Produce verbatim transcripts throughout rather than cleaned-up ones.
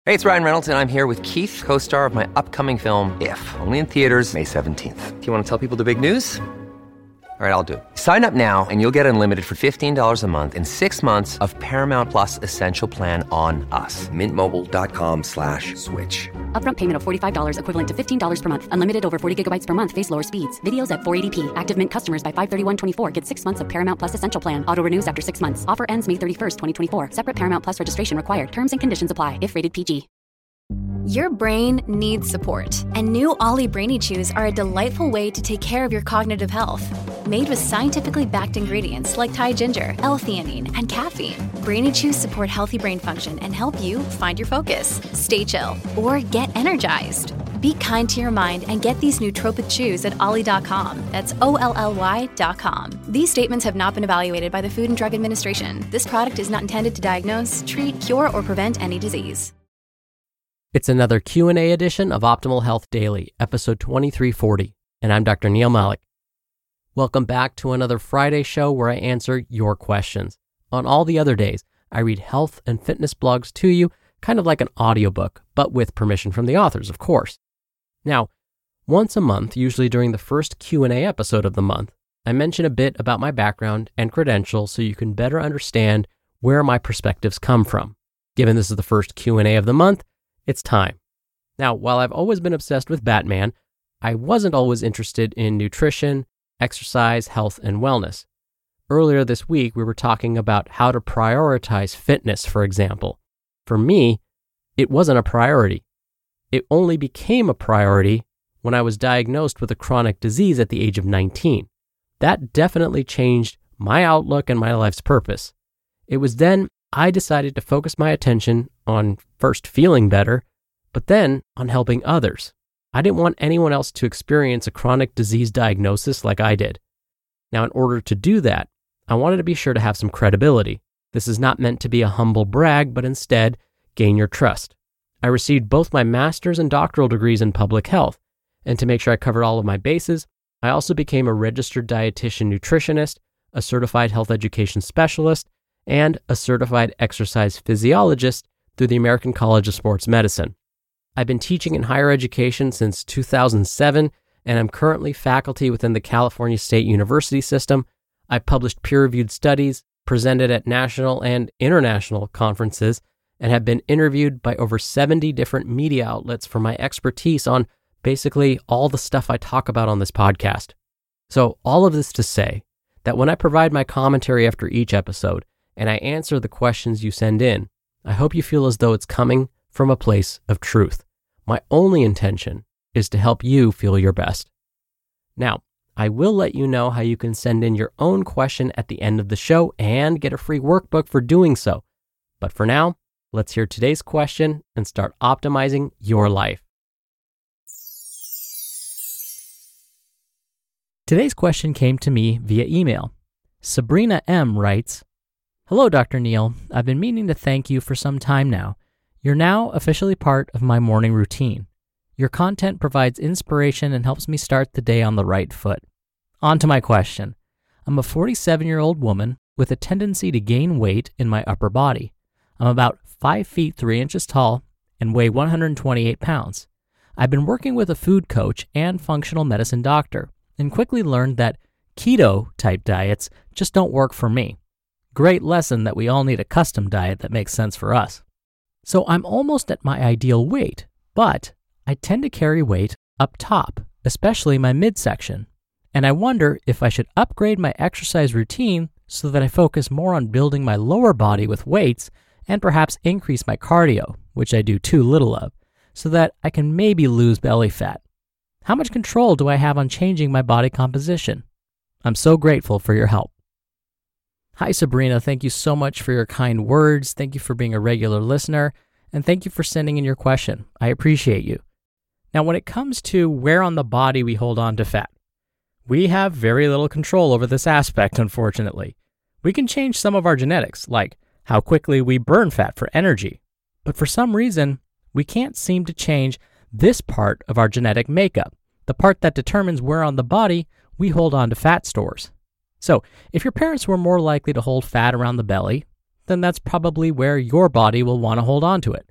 Hey, it's Ryan Reynolds, and I'm here with Keith, co-star of my upcoming film, If, only in theaters May seventeenth. Do you want to tell people the big news? All right, I'll do it. Sign up now and you'll get unlimited for fifteen dollars a month and six months of Paramount Plus Essential Plan on us. Mint Mobile dot com slash switch. Upfront payment of forty-five dollars equivalent to fifteen dollars per month. Unlimited over forty gigabytes per month. Face lower speeds. Videos at four eighty p. Active Mint customers by five thirty-one twenty-four get six months of Paramount Plus Essential Plan. Auto renews after six months. Offer ends May thirty-first, twenty twenty-four. Separate Paramount Plus registration required. Terms and conditions apply if rated P G. Your brain needs support, and new Ollie Brainy Chews are a delightful way to take care of your cognitive health. Made with scientifically backed ingredients like Thai ginger, L-theanine, and caffeine, Brainy Chews support healthy brain function and help you find your focus, stay chill, or get energized. Be kind to your mind and get these nootropic chews at ollie dot com. That's O L L Y dot com. These statements have not been evaluated by the Food and Drug Administration. This product is not intended to diagnose, treat, cure, or prevent any disease. It's another Q and A edition of Optimal Health Daily, episode twenty-three forty, and I'm Doctor Neil Malik. Welcome back to another Friday show where I answer your questions. On all the other days, I read health and fitness blogs to you, kind of like an audiobook, but with permission from the authors, of course. Now, once a month, usually during the first Q and A episode of the month, I mention a bit about my background and credentials so you can better understand where my perspectives come from. Given this is the first Q and A of the month, it's time. Now, while I've always been obsessed with Batman, I wasn't always interested in nutrition, exercise, health, and wellness. Earlier this week, we were talking about how to prioritize fitness, for example. For me, it wasn't a priority. It only became a priority when I was diagnosed with a chronic disease at the age of nineteen. That definitely changed my outlook and my life's purpose. It was then I decided to focus my attention on first feeling better, but then on helping others. I didn't want anyone else to experience a chronic disease diagnosis like I did. Now, in order to do that, I wanted to be sure to have some credibility. This is not meant to be a humble brag, but instead gain your trust. I received both my master's and doctoral degrees in public health, and to make sure I covered all of my bases, I also became a registered dietitian nutritionist, a certified health education specialist, and a certified exercise physiologist through the American College of Sports Medicine. I've been teaching in higher education since two thousand seven, and I'm currently faculty within the California State University system. I've published peer-reviewed studies, presented at national and international conferences, and have been interviewed by over seventy different media outlets for my expertise on basically all the stuff I talk about on this podcast. So all of this to say that when I provide my commentary after each episode, and I answer the questions you send in, I hope you feel as though it's coming from a place of truth. My only intention is to help you feel your best. Now, I will let you know how you can send in your own question at the end of the show and get a free workbook for doing so. But for now, let's hear today's question and start optimizing your life. Today's question came to me via email. Sabrina M. writes, "Hello, Doctor Neil. I've been meaning to thank you for some time now. You're now officially part of my morning routine. Your content provides inspiration and helps me start the day on the right foot. On to my question. I'm a forty-seven-year-old woman with a tendency to gain weight in my upper body. I'm about five feet three inches tall and weigh one hundred twenty-eight pounds. I've been working with a food coach and functional medicine doctor and quickly learned that keto-type diets just don't work for me. Great lesson that we all need a custom diet that makes sense for us. So I'm almost at my ideal weight, but I tend to carry weight up top, especially my midsection. And I wonder if I should upgrade my exercise routine so that I focus more on building my lower body with weights and perhaps increase my cardio, which I do too little of, so that I can maybe lose belly fat. How much control do I have on changing my body composition? I'm so grateful for your help." Hi, Sabrina. Thank you so much for your kind words. Thank you for being a regular listener. And thank you for sending in your question. I appreciate you. Now, when it comes to where on the body we hold on to fat, we have very little control over this aspect, unfortunately. We can change some of our genetics, like how quickly we burn fat for energy. But for some reason, we can't seem to change this part of our genetic makeup, the part that determines where on the body we hold on to fat stores. So, if your parents were more likely to hold fat around the belly, then that's probably where your body will want to hold on to it.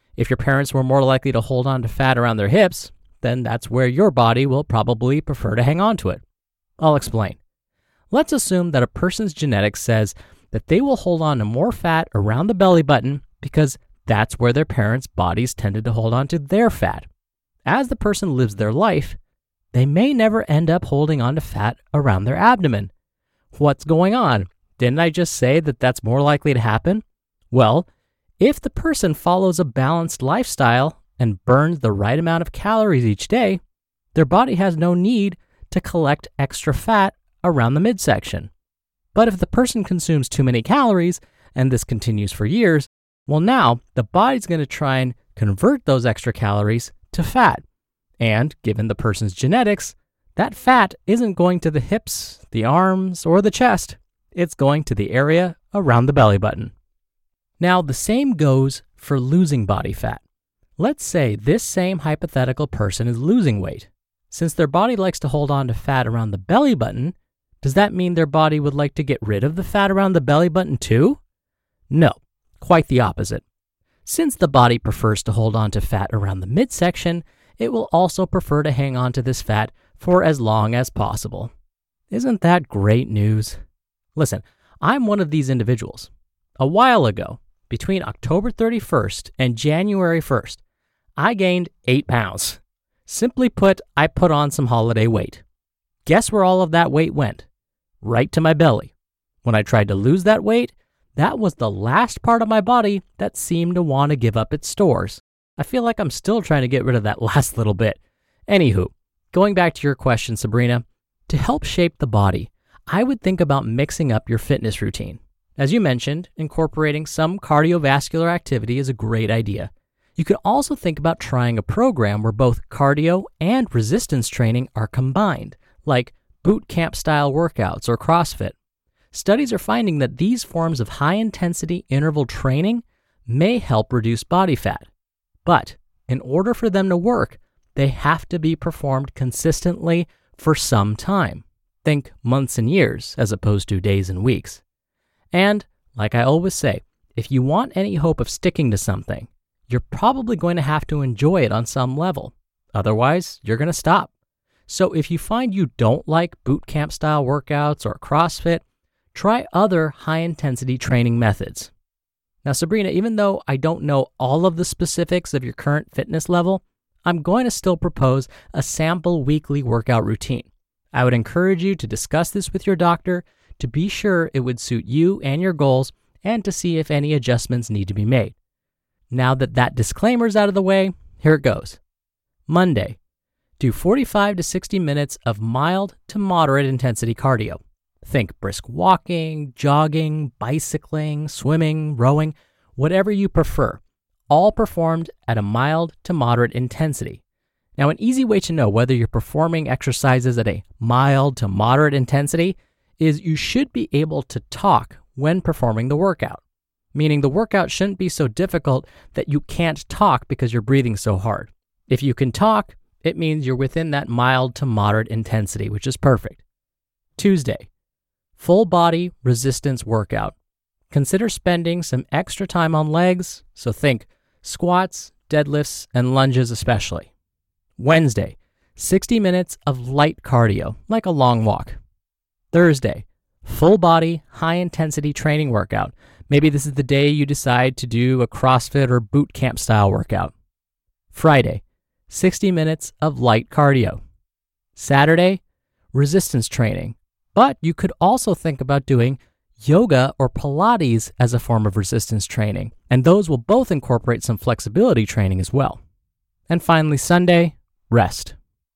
If your parents were more likely to hold on to fat around their hips, then that's where your body will probably prefer to hang on to it. I'll explain. Let's assume that a person's genetics says that they will hold on to more fat around the belly button because that's where their parents' bodies tended to hold on to their fat. As the person lives their life, they may never end up holding on to fat around their abdomen. What's going on? Didn't I just say that that's more likely to happen? Well, if the person follows a balanced lifestyle and burns the right amount of calories each day, their body has no need to collect extra fat around the midsection. But if the person consumes too many calories, and this continues for years, well, now the body's going to try and convert those extra calories to fat. And given the person's genetics, that fat isn't going to the hips, the arms, or the chest. It's going to the area around the belly button. Now, the same goes for losing body fat. Let's say this same hypothetical person is losing weight. Since their body likes to hold on to fat around the belly button, does that mean their body would like to get rid of the fat around the belly button too? No, quite the opposite. Since the body prefers to hold on to fat around the midsection, it will also prefer to hang on to this fat for as long as possible. Isn't that great news? Listen, I'm one of these individuals. A while ago, between October thirty-first and January first, I gained eight pounds. Simply put, I put on some holiday weight. Guess where all of that weight went? Right to my belly. When I tried to lose that weight, that was the last part of my body that seemed to want to give up its stores. I feel like I'm still trying to get rid of that last little bit. Anywho, going back to your question, Sabrina, to help shape the body, I would think about mixing up your fitness routine. As you mentioned, incorporating some cardiovascular activity is a great idea. You could also think about trying a program where both cardio and resistance training are combined, like boot camp style workouts or CrossFit. Studies are finding that these forms of high-intensity interval training may help reduce body fat. But in order for them to work, they have to be performed consistently for some time. Think months and years as opposed to days and weeks. And, like I always say, if you want any hope of sticking to something, you're probably going to have to enjoy it on some level. Otherwise, you're going to stop. So if you find you don't like boot camp style workouts or CrossFit, try other high-intensity training methods. Now, Sabrina, even though I don't know all of the specifics of your current fitness level, I'm going to still propose a sample weekly workout routine. I would encourage you to discuss this with your doctor to be sure it would suit you and your goals and to see if any adjustments need to be made. Now that that disclaimer is out of the way, here it goes. Monday, do forty-five to sixty minutes of mild to moderate intensity cardio. Think brisk walking, jogging, bicycling, swimming, rowing, whatever you prefer, all performed at a mild to moderate intensity. Now, an easy way to know whether you're performing exercises at a mild to moderate intensity is you should be able to talk when performing the workout, meaning the workout shouldn't be so difficult that you can't talk because you're breathing so hard. If you can talk, it means you're within that mild to moderate intensity, which is perfect. Tuesday, full body resistance workout. Consider spending some extra time on legs, so think squats, deadlifts, and lunges especially. Wednesday, sixty minutes of light cardio, like a long walk. Thursday, full body, high intensity training workout. Maybe this is the day you decide to do a CrossFit or boot camp style workout. Friday, sixty minutes of light cardio. Saturday, resistance training. But you could also think about doing yoga or Pilates as a form of resistance training, and those will both incorporate some flexibility training as well. And finally, Sunday, rest.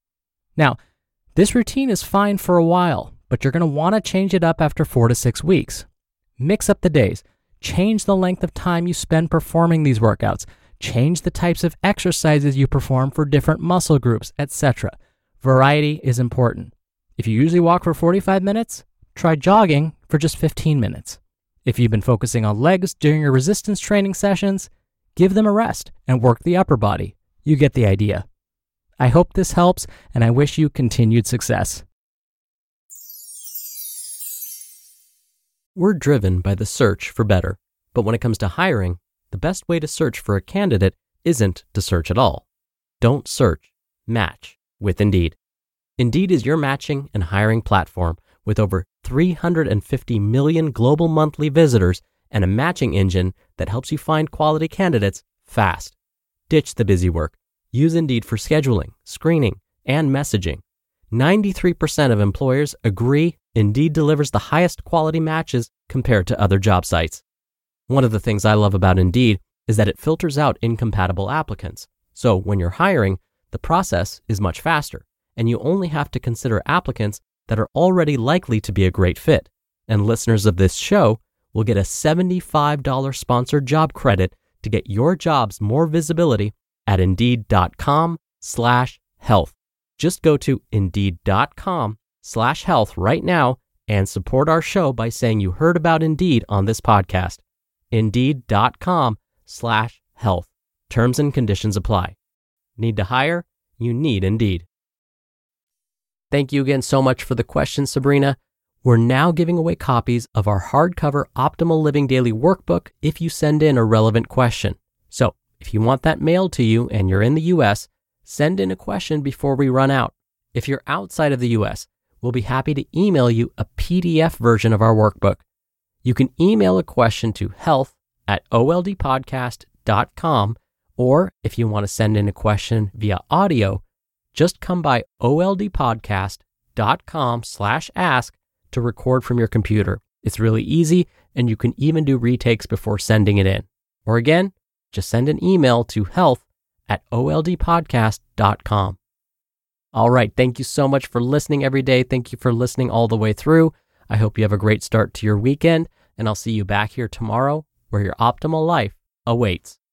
Now, this routine is fine for a while, but you're going to want to change it up after four to six weeks. Mix up the days, change the length of time you spend performing these workouts, change the types of exercises you perform for different muscle groups, et cetera. Variety is important. If you usually walk for forty-five minutes, try jogging for just fifteen minutes. If you've been focusing on legs during your resistance training sessions, give them a rest and work the upper body. You get the idea. I hope this helps, and I wish you continued success. We're driven by the search for better, but when it comes to hiring, the best way to search for a candidate isn't to search at all. Don't search, match with Indeed. Indeed is your matching and hiring platform with over three hundred fifty million global monthly visitors and a matching engine that helps you find quality candidates fast. Ditch the busy work. Use Indeed for scheduling, screening, and messaging. ninety-three percent of employers agree Indeed delivers the highest quality matches compared to other job sites. One of the things I love about Indeed is that it filters out incompatible applicants. So when you're hiring, the process is much faster, and you only have to consider applicants that are already likely to be a great fit. And listeners of this show will get a seventy-five dollars sponsored job credit to get your jobs more visibility at Indeed.com slash health. Just go to Indeed.com slash health right now and support our show by saying you heard about Indeed on this podcast. Indeed.com slash health. Terms and conditions apply. Need to hire? You need Indeed. Thank you again so much for the question, Sabrina. We're now giving away copies of our hardcover Optimal Living Daily Workbook if you send in a relevant question. So if you want that mailed to you and you're in the U S, send in a question before we run out. If you're outside of the U S, we'll be happy to email you a P D F version of our workbook. You can email a question to health at O L D podcast dot com, or if you want to send in a question via audio, just come by O L D podcast dot com slash ask to record from your computer. It's really easy, and you can even do retakes before sending it in. Or again, just send an email to health at O L D podcast dot com. All right, thank you so much for listening every day. Thank you for listening all the way through. I hope you have a great start to your weekend, and I'll see you back here tomorrow where your optimal life awaits.